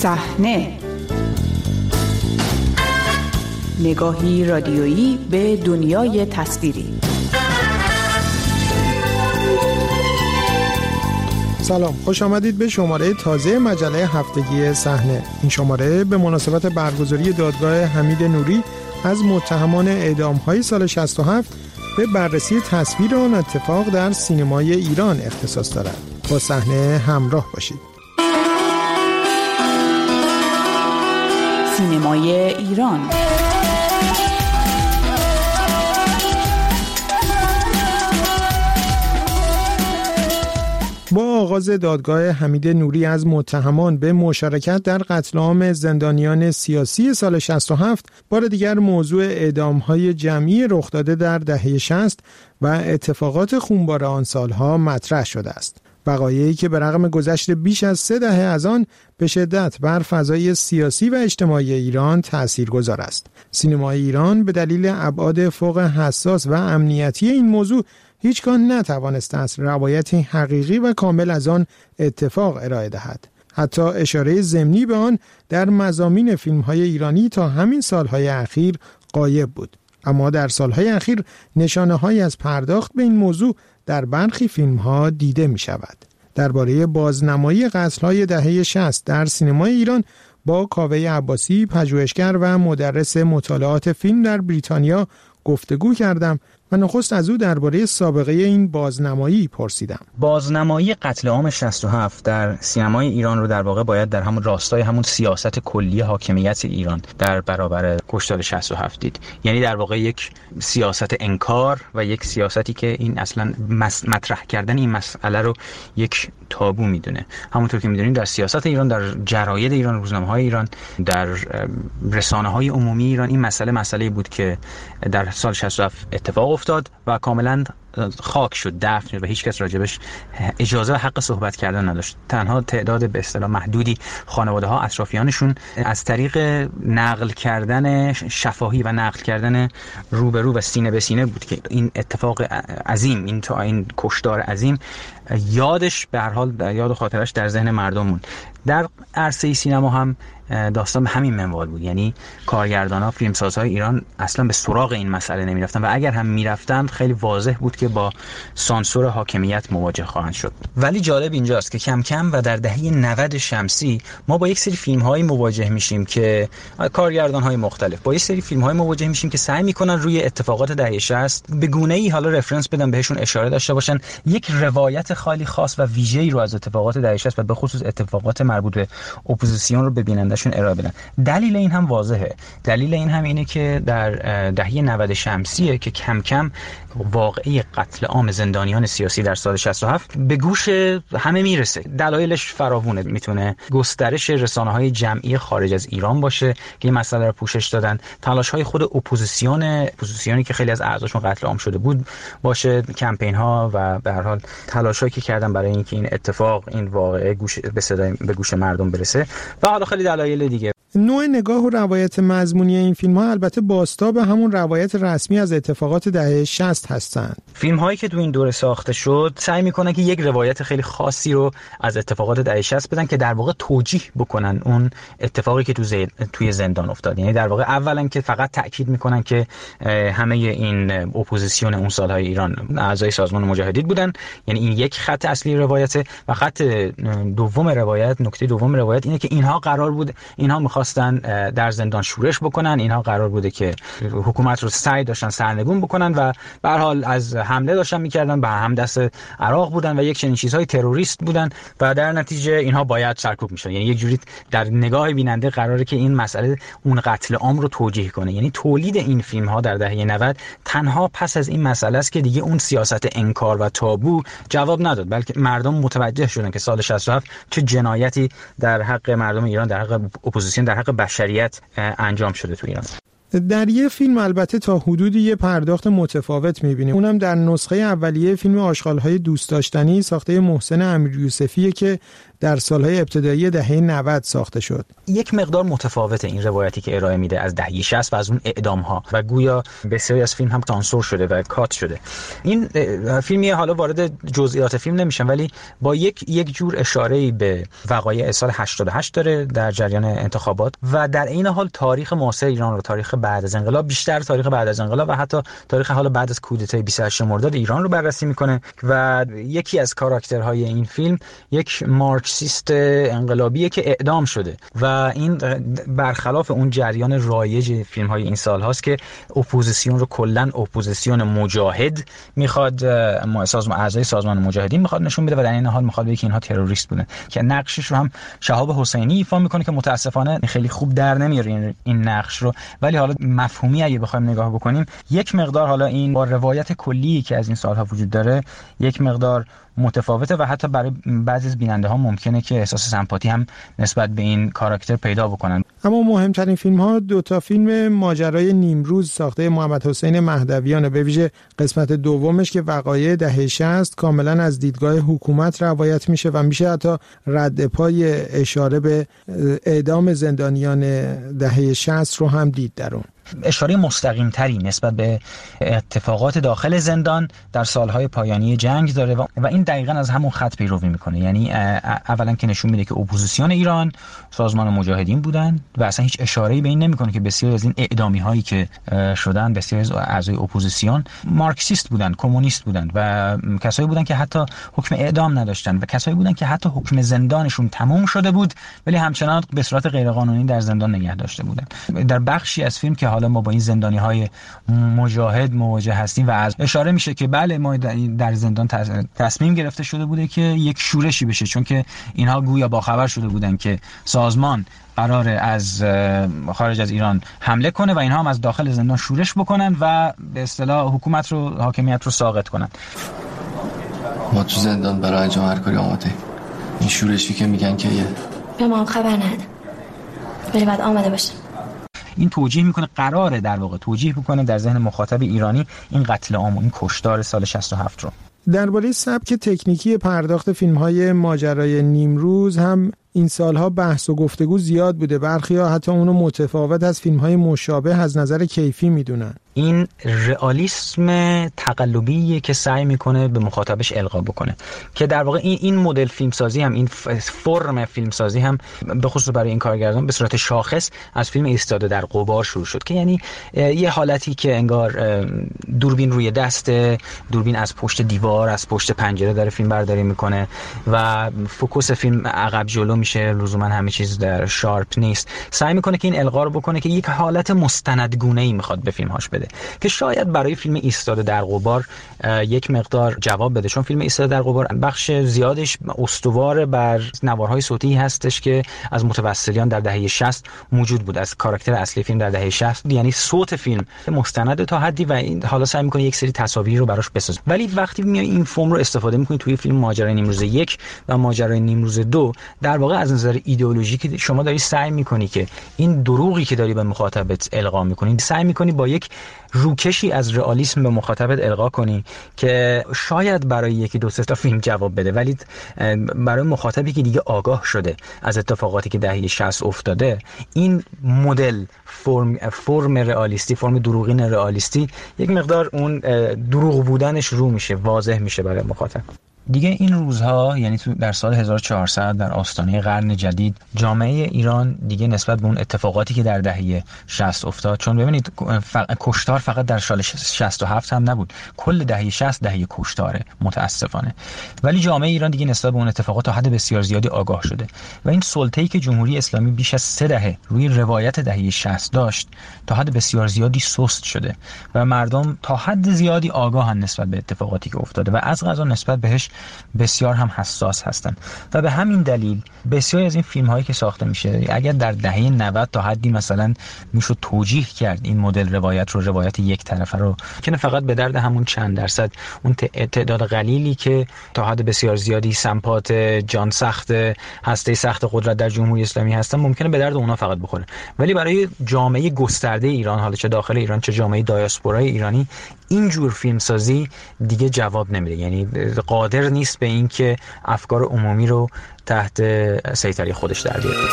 صحنه، نگاهی رادیویی به دنیای تصویری. سلام، خوش آمدید به شماره تازه مجله هفتگی صحنه. این شماره به مناسبت برگزاری دادگاه حمید نوری از متهمان اعدام‌های سال 67 به بررسی تصویر آن اتفاق در سینمای ایران اختصاص دارد. با صحنه همراه باشید. سینمای ایران. با آغاز دادگاه حمید نوری از متهمان به مشارکت در قتل عام زندانیان سیاسی سال 67 بار دیگر موضوع اعدام‌های جمعی رخ داده در دهه 60 و اتفاقات خونبار آن سالها مطرح شده است. وقایعی که به رغم گذشت بیش از 3 دهه از آن به شدت بر فضای سیاسی و اجتماعی ایران تاثیرگذار است. سینمای ایران به دلیل ابعاد فوق حساس و امنیتی این موضوع هیچگاه نتوانسته است روایتی حقیقی و کامل از آن اتفاق ارائه دهد. حتی اشاره ضمنی به آن در مضامین فیلم‌های ایرانی تا همین سالهای اخیر غایب بود. اما در سالهای اخیر نشانه‌هایی از پرداخت به این موضوع در برخی فیلم‌ها دیده می‌شود. درباره بازنمایی قتل‌های دهه 60 در سینمای ایران با کاوه عباسی، پژوهشگر و مدرس مطالعات فیلم در بریتانیا گفتگو کردم و نخست از او درباره سابقه این بازنمایی پرسیدم. بازنمایی قتل عام 67 در سینمای ایران رو در واقع باید در همون راستای همون سیاست کلی حاکمیت ایران در برابر کشتار 67 دید. یعنی در واقع یک سیاست انکار و یک سیاستی که این اصلا مطرح کردن این مسئله رو یک تابو میدونه. همونطور که میدونید در سیاست ایران، در جراید ایران، روزنامه‌های ایران، در رسانه‌های عمومی ایران این مسئله بود که در سال 67 اتفاق افتاد و کاملا خاک شد، دفن و هیچ کس راجبش اجازه و حق صحبت کردن نداشت. تنها تعداد به اصطلاح محدودی خانواده‌ها، اطرافیانشون از طریق نقل کردن شفاهی و نقل کردن روبرو و سینه به سینه بود که این اتفاق عظیم، این کشتار عظیم یادش به هر حال یاد و خاطرش در ذهن مردم موند. در عرصه سینما هم داستان به همین منوال بود. یعنی کارگردان‌ها، فیلمسازهای ایران اصلا به سراغ این مسئله نمی‌رفتن و اگر هم می‌رفتند خیلی واضح بود که با سانسور حاکمیت مواجه خواهند شد. ولی جالب اینجاست که کم کم و در دهه 90 شمسی ما با یک سری فیلم‌های مواجه میشیم که کارگردان‌های مختلف با یک سری فیلم‌های مواجه میشیم که سعی می‌کنن روی اتفاقات دهه 60 به گونه‌ای حالا رفرنس بدن، بهشون اشاره داشته باشن، یک روایت خالی خاص و ویژه‌ای رو از اتفاقات دهه 60 و به خصوص اتفاقات مربوط به اپوزیسیون رو به بیننده‌شون ارائه بدن. دلیل این هم واضحه. دلیل این هم اینه که در دهه 90 شمسیه که کم کم واقعه قتل عام زندانیان سیاسی در سال 67 به گوش همه میرسه. دلایلش فراوونه. میتونه گسترش رسانه‌های جمعی خارج از ایران باشه که این مسئله رو پوشش دادن، تلاش‌های خود اپوزیسیونی که خیلی از اعضاشون قتل عام شده بود باشه، کمپین‌ها و به هر حال تلاشایی که کردن برای اینکه این اتفاق، این واقعه به گوش مردم برسه و حالا خیلی دلایل دیگه. نوع نگاه و روایت مضمونی این فیلم‌ها البته بازتاب همون روایت رسمی از اتفاقات دهه 60 هستند. فیلم‌هایی که تو این دوره ساخته شد سعی می‌کنن که یک روایت خیلی خاصی رو از اتفاقات دهه 60 بدن که در واقع توجیه بکنن اون اتفاقی که توی زندان افتاد. یعنی در واقع اولا که فقط تأکید می‌کنن که همه این اپوزیسیون اون سال‌های ایران اعضای سازمان مجاهدین بودن. یعنی این یک خط اصلی روایت و خط دوم روایت، نکته دوم روایت اینه که اینها قرار بود، اینها می‌خواستن در زندان شورش بکنن، اینها قرار بوده که حکومت رو سعی داشتن سرنگون بکنن و به هر حال از حمله داشتن می‌کردن، به همدست عراق بودن و یک چنین چیزهای تروریست بودن و در نتیجه اینها باید سرکوب میشن. یعنی یک جوری در نگاه بیننده قراره که این مسئله اون قتل عام رو توجیه کنه. یعنی تولید این فیلم‌ها در دهه 90 تنها پس از این مسئله است که دیگه اون سیاست انکار و تابو جواب نداد، بلکه مردم متوجه شدن که سال 67 چه جنایتی در حق مردم ایران، در حق اپوزیسیون، در حق بشریت انجام شده تو ایران. در یه فیلم البته تا حدودی یه پرداخت متفاوت می‌بینیم. اونم در نسخه اولیه فیلم آشغال‌های دوست داشتنی ساخته محسن امیریوسفیه که در سالهای ابتدایی دهه 90 ساخته شد. یک مقدار متفاوته این روایتی که ارائه میده از دهه 60 و از اون اعدام‌ها و گویا بسیاری از فیلم هم سانسور شده و کات شده. این فیلمی حالا وارد جزئیات فیلم نمیشم، ولی با یک جور اشاره‌ای به وقایع سال 88 داره در جریان انتخابات و در این حال تاریخ معاصر ایران رو، تاریخ بعد از انقلاب، بیشتر تاریخ بعد از انقلاب و حتی تاریخ حالا بعد از کودتای 28 مرداد ایران رو بررسی میکنه و یکی از کاراکترهای این فیلم یک مارکسیست انقلابیه که اعدام شده و این برخلاف اون جریان رایج فیلم‌های این سال هاست که اپوزیسیون رو کلاً اپوزیسیون مجاهد میخواد اعضای سازمان مجاهدین میخواد نشون بده و در این حال میخواد بگه که اینها تروریست بودن، که نقشش رو هم شهاب حسینی ایفا میکنه که متاسفانه خیلی خوب در نمیاره این نقش رو، ولی حالا مفهومی اگه بخوایم نگاه بکنیم یک مقدار حالا این با روایت کلی که از این سالها وجود داره یک مقدار متفاوته و حتی برای بعضی از بیننده ها ممکنه که احساس سمپاتی هم نسبت به این کاراکتر پیدا بکنن. اما مهمترین فیلم ها 2 فیلم ماجرای نیمروز ساخته محمد حسین مهدویان، به ویژه قسمت دومش که وقایع دهه 60 کاملا از دیدگاه حکومت روایت میشه و میشه حتی رد پای اشاره به اعدام زندانیان دهه 60 رو هم دید در اون. اشاره مستقیم تری نسبت به اتفاقات داخل زندان در سالهای پایانی جنگ داره و این دقیقاً از همون خط پیروی میکنه. یعنی اولا که نشون میده که اپوزیسیون ایران سازمان مجاهدین بودن و اصلا هیچ اشاره‌ای به این نمیکنه که بسیاری از این اعدامی هایی که شدن بسیاری از اعضای اپوزیسیون مارکسیست بودن، کمونیست بودن و کسایی بودن که حتی حکم اعدام نداشتن و کسایی بودن که حتی حکم زندانشون تموم شده بود ولی همچنان به صورت غیرقانونی در زندان نگه داشته بودن. در بخشی از فیلم که حالا ما با این زندانی‌های مجاهد مواجه هستیم و از اشاره میشه که بله ما در زندان تصمیم گرفته شده بوده که یک شورشی بشه، چون که اینها گویا باخبر شده بودن که سازمان قراره از خارج از ایران حمله کنه و اینها هم از داخل زندان شورش بکنن و به اصطلاح حکومت رو، حاکمیت رو ساقط کنن. ما تو زندان برای انجام هر کاری آماده. این شورشی که میگن که به ما خبر نده، ولی باید آماده باشه. این توجیه میکنه، قراره در واقع توجیه میکنه در ذهن مخاطب ایرانی این قتل عام و این کشتار سال 67 رو. درباره سبک تکنیکی پرداخت فیلم‌های ماجرای نیمروز هم این سالها بحث و گفتگو زیاد بوده. برخی‌ها حتی اونو متفاوت از فیلم‌های مشابه از نظر کیفی میدونن. این رئالیسم تقلبیه که سعی میکنه به مخاطبش القا بکنه که در واقع این مدل فیلمسازی هم، این فرم فیلمسازی هم به خصوص برای این کارگردان به صورت شاخص از فیلم ایستاده در غبار شروع شد که یعنی یه حالتی که انگار دوربین روی دسته، دوربین از پشت دیوار، از پشت پنجره داره فیلم برداری میکنه و فوکوس فیلم عقب جلو میشه، لزوما همه چیز در شارپ نیست. سعی میکنه که این القا رو بکنه که یک حالت مستندگونه‌ای میخواد به فیلم‌هاش بده که شاید برای فیلم ایستاده در غبار یک مقدار جواب بده، چون فیلم ایستاده در غبار بخش زیادش استوار بر نوارهای صوتی هستش که از متوسلیان در دهه 60 موجود بود، از کاراکتر اصلی فیلم در دهه 60، یعنی صوت فیلم مستند تا حدی و این حالا سعی می‌کنه یک سری تصاویر رو براش بسازه. ولی وقتی میای این فرم رو استفاده می‌کنی توی فیلم ماجرای نیمروز 1 و ماجرای نیمروز 2، در واقع از نظر ایدئولوژیک شما داری سعی می‌کنی که این دروغی که داری به مخاطبت القا می‌کنی، سعی می‌کنی با یک روکشی از رئالیسم به مخاطبت القا کنی که شاید برای یکی دو سه تا فیلم جواب بده، ولی برای مخاطبی که دیگه آگاه شده از اتفاقاتی که دهه 60 افتاده، این مدل فرم رئالیستی، فرم دروغین رئالیستی، یک مقدار اون دروغ بودنش رو میشه، واضح میشه برای مخاطب. دیگه این روزها، یعنی تو در سال 1400 در آستانه قرن جدید، جامعه ایران دیگه نسبت به اون اتفاقاتی که در دهه 60 افتاد، چون ببینید کشتار فقط در سال 67 هم نبود، کل دهه 60 دهه کشتاره متاسفانه، ولی جامعه ایران دیگه نسبت به اون اتفاقات تا حد بسیار زیادی آگاه شده و این سلطه‌ای که جمهوری اسلامی بیش از 3 دهه روی روایت دهه 60 داشت تا حد بسیار زیادی سست شده و مردم تا حد زیادی آگاهن نسبت به اتفاقاتی که افتاده و از قضا نسبت بهش بسیار هم حساس هستن و به همین دلیل بسیاری از این فیلم هایی که ساخته میشه، اگر در دهه 90 تا حدی مثلا میشد توجیه کرد این مدل روایت یک طرفه رو، که فقط به درد همون چند درصد اون تعداد قلیلی که تا حد بسیار زیادی سمپات جان سخت، هسته سخت قدرت در جمهوری اسلامی هستن، ممکنه به درد اونا فقط بخوره، ولی برای جامعه گسترده ایران، حالا چه داخل ایران چه جامعه دایاسپورای ایرانی، این جور فیلمسازی دیگه جواب نمیده. یعنی قادر قادر نیست به این که افکار عمومی رو تحت سیطره خودش در بیاره.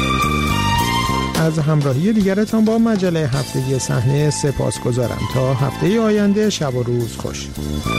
از همراهی دیگرتان با مجله هفتگی صحنه سپاسگزارم. تا هفته آینده شب و روز خوش.